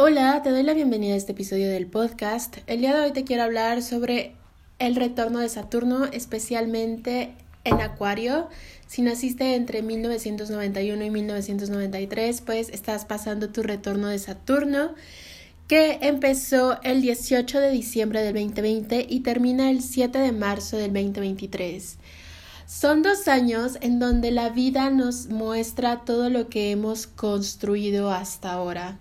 Hola, te doy la bienvenida a este episodio del podcast. El día de hoy te quiero hablar sobre el retorno de Saturno, especialmente en Acuario. Si naciste entre 1991 y 1993, pues estás pasando tu retorno de Saturno, que empezó el 18 de diciembre del 2020 y termina el 7 de marzo del 2023. Son 2 años en donde la vida nos muestra todo lo que hemos construido hasta ahora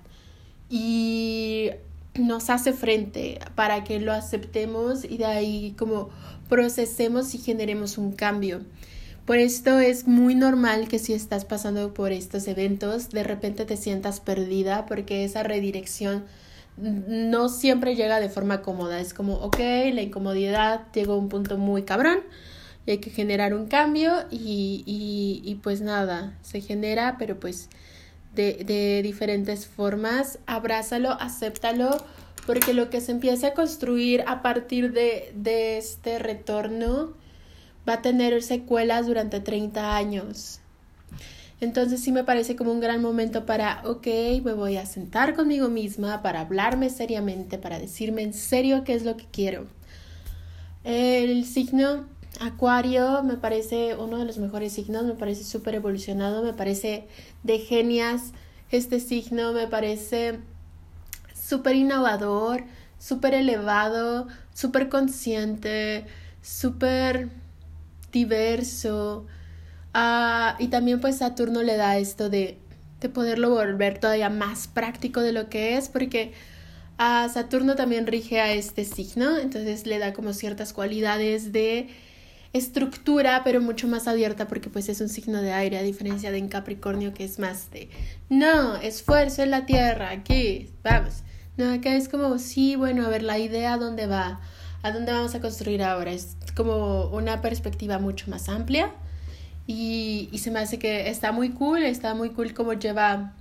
y nos hace frente para que lo aceptemos y de ahí como procesemos y generemos un cambio. Por esto es muy normal que si estás pasando por estos eventos, de repente te sientas perdida porque esa redirección no siempre llega de forma cómoda. Es como, ok, la incomodidad llegó a un punto muy cabrón y hay que generar un cambio y pues nada, se genera, pero pues de diferentes formas. Abrázalo, acéptalo, porque lo que se empiece a construir a partir de este retorno va a tener secuelas durante 30 años. Entonces sí me parece como un gran momento para, ok, me voy a sentar conmigo misma, para hablarme seriamente, para decirme en serio qué es lo que quiero. El signo Acuario me parece uno de los mejores signos, me parece súper evolucionado, me parece de genias este signo, me parece súper innovador, súper elevado, súper consciente, súper diverso. Y también pues Saturno le da esto de poderlo volver todavía más práctico de lo que es, porque Saturno también rige a este signo, entonces le da como ciertas cualidades de estructura, pero mucho más abierta, porque pues es un signo de aire, a diferencia de en Capricornio, que es más de no, esfuerzo en la tierra, aquí, vamos. No, acá es como, sí, bueno, a ver, la idea, ¿a dónde va? ¿A dónde vamos a construir ahora? Es como una perspectiva mucho más amplia y se me hace que está muy cool como lleva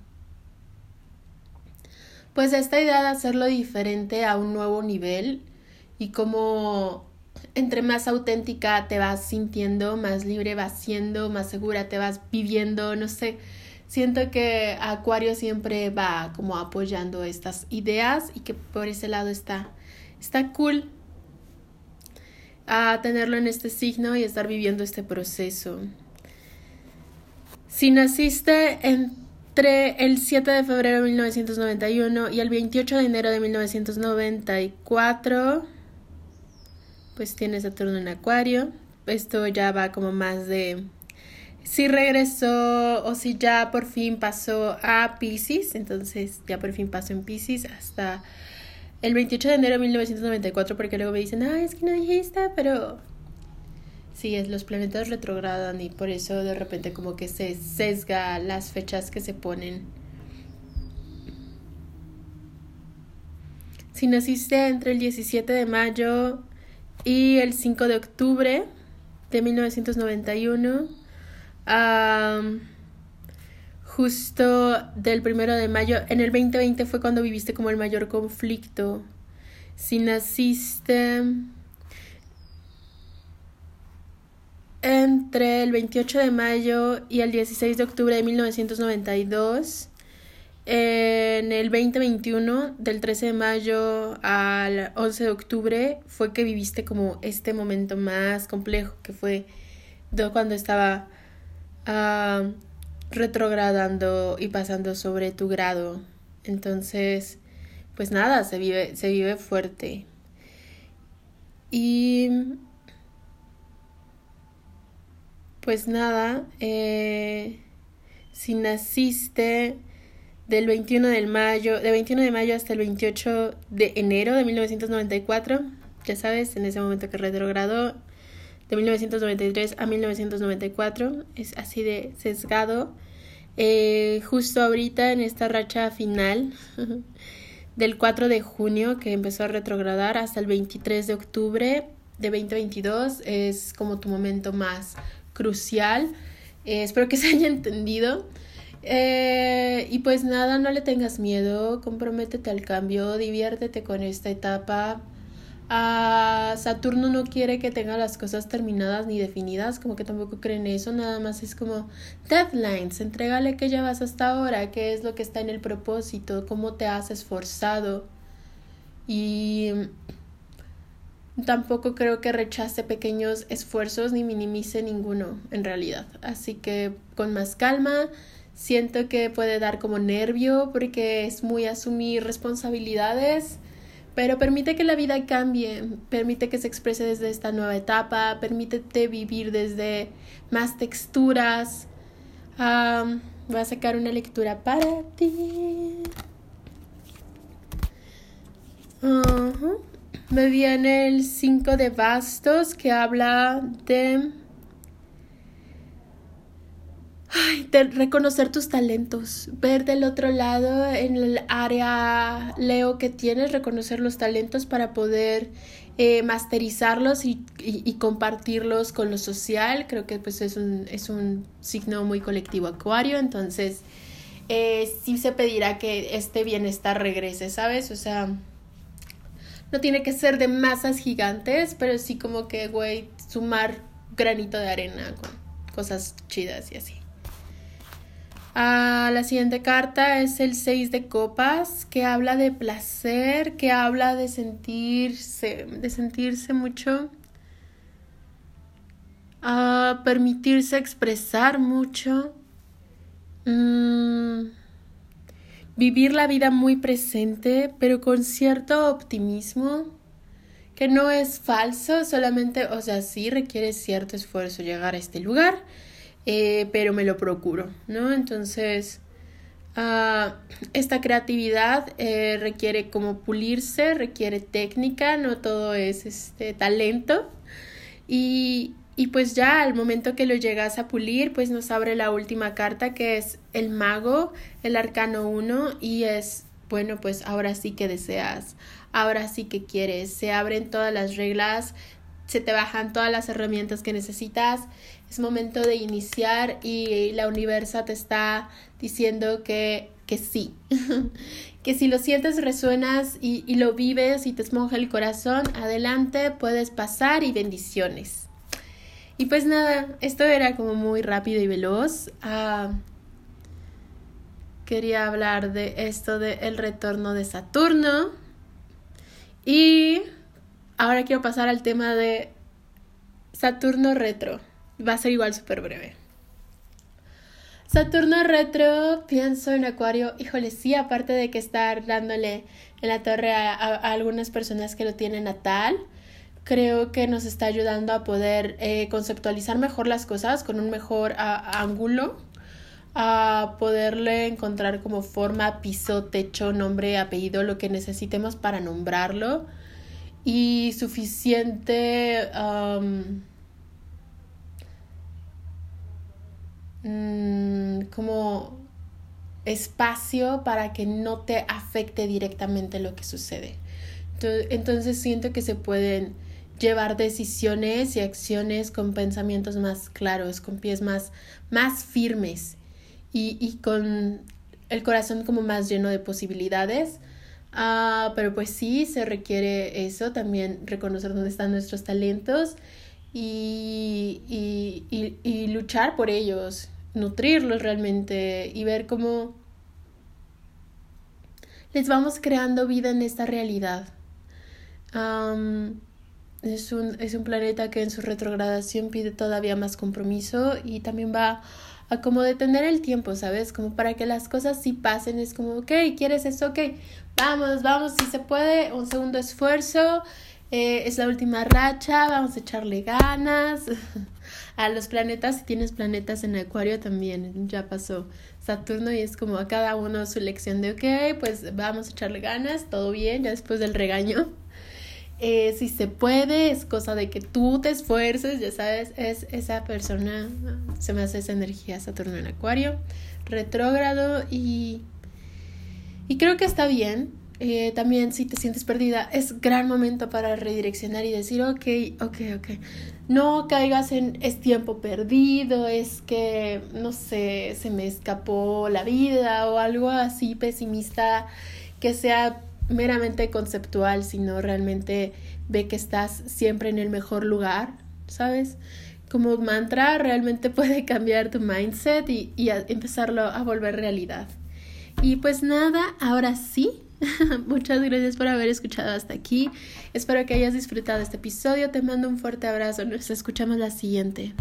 pues esta idea de hacerlo diferente a un nuevo nivel y como entre más auténtica te vas sintiendo, más libre vas siendo, más segura te vas viviendo, no sé. Siento que Acuario siempre va como apoyando estas ideas y que por ese lado está cool tenerlo en este signo y estar viviendo este proceso. Si naciste entre el 7 de febrero de 1991 y el 28 de enero de 1994, pues tienes Saturno en Acuario. Esto ya va como más de si regresó o si ya por fin pasó a Piscis. Entonces ya por fin pasó en Piscis hasta el 28 de enero de 1994, porque luego me dicen, es que no dijiste, pero sí, los planetas retrogradan y por eso de repente como que se sesga las fechas que se ponen. Si naciste entre el 17 de mayo y el 5 de octubre de 1991, justo del 1 de mayo, en el 2020 fue cuando viviste como el mayor conflicto. Si naciste entre el 28 de mayo y el 16 de octubre de 1992, en el 2021, del 13 de mayo al 11 de octubre, fue que viviste como este momento más complejo, que fue cuando estaba retrogradando y pasando sobre tu grado. Entonces, pues nada, se vive fuerte. Y pues nada, si naciste del 21 de mayo hasta el 28 de enero de 1994, ya sabes, en ese momento que retrogradó, de 1993 a 1994, es así de sesgado. Justo ahorita en esta racha final del 4 de junio que empezó a retrogradar hasta el 23 de octubre de 2022 es como tu momento más crucial. Espero que se haya entendido. Y pues nada, no le tengas miedo, comprométete al cambio, diviértete con esta etapa. Saturno no quiere que tenga las cosas terminadas ni definidas, como que tampoco creen eso, nada más es como deadlines, entrégale qué llevas hasta ahora, qué es lo que está en el propósito, cómo te has esforzado. Y tampoco creo que rechace pequeños esfuerzos ni minimice ninguno en realidad, así que con más calma. Siento que puede dar como nervio porque es muy asumir responsabilidades, pero permite que la vida cambie, permite que se exprese desde esta nueva etapa, permítete vivir desde más texturas. Voy a sacar una lectura para ti. Me viene el 5 de bastos que habla de reconocer tus talentos, ver del otro lado en el área Leo que tienes, reconocer los talentos para poder masterizarlos y compartirlos con lo social. Creo que pues es un signo muy colectivo Acuario, entonces sí se pedirá que este bienestar regrese, ¿sabes? O sea, no tiene que ser de masas gigantes, pero sí como que, sumar granito de arena con cosas chidas y así. La siguiente carta es el 6 de copas, que habla de placer, que habla de sentirse mucho, permitirse expresar mucho, vivir la vida muy presente, pero con cierto optimismo, que no es falso, solamente, o sea, sí requiere cierto esfuerzo llegar a este lugar, pero me lo procuro, ¿no? Entonces, esta creatividad requiere como pulirse, requiere técnica, no todo es talento. Y pues ya al momento que lo llegas a pulir, pues nos abre la última carta, que es el mago, el arcano 1, y es, bueno, pues ahora sí que deseas, ahora sí que quieres, se abren todas las reglas, se te bajan todas las herramientas que necesitas, es momento de iniciar y la universa te está diciendo que sí, que si lo sientes, resuenas y lo vives y te esponja el corazón, adelante, puedes pasar y bendiciones. Y pues nada, esto era como muy rápido y veloz. Quería hablar de esto del retorno de Saturno. Y ahora quiero pasar al tema de Saturno retro. Va a ser igual súper breve. Saturno retro, pienso en Acuario. Híjole, sí, aparte de que estar dándole en la torre a algunas personas que lo tienen natal, creo que nos está ayudando a poder conceptualizar mejor las cosas con un mejor ángulo, a poderle encontrar como forma, piso, techo, nombre, apellido, lo que necesitemos para nombrarlo, y suficiente como espacio para que no te afecte directamente lo que sucede. Entonces siento que se pueden llevar decisiones y acciones con pensamientos más claros, con pies más firmes y con el corazón como más lleno de posibilidades. Pero pues sí, se requiere eso, también reconocer dónde están nuestros talentos y luchar por ellos, nutrirlos realmente y ver cómo les vamos creando vida en esta realidad. Es un planeta que en su retrogradación pide todavía más compromiso y también va a como detener el tiempo, ¿sabes? Como para que las cosas sí pasen, es como, ok, ¿quieres esto? Ok, vamos, si se puede, un segundo esfuerzo, es la última racha, vamos a echarle ganas. A los planetas, si tienes planetas en Acuario también, ya pasó Saturno y es como a cada uno su lección de, ok, pues vamos a echarle ganas, todo bien, ya después del regaño. Si se puede, es cosa de que tú te esfuerces, ya sabes, es esa persona, se me hace esa energía Saturno en Acuario, retrógrado y creo que está bien. También si te sientes perdida, es gran momento para redireccionar y decir, ok, no caigas en es tiempo perdido, es que, no sé, se me escapó la vida o algo así pesimista que sea meramente conceptual, sino realmente ve que estás siempre en el mejor lugar, ¿sabes? Como mantra realmente puede cambiar tu mindset y empezarlo a volver realidad. Y pues nada, ahora sí, muchas gracias por haber escuchado hasta aquí. Espero que hayas disfrutado este episodio. Te mando un fuerte abrazo. Nos escuchamos la siguiente.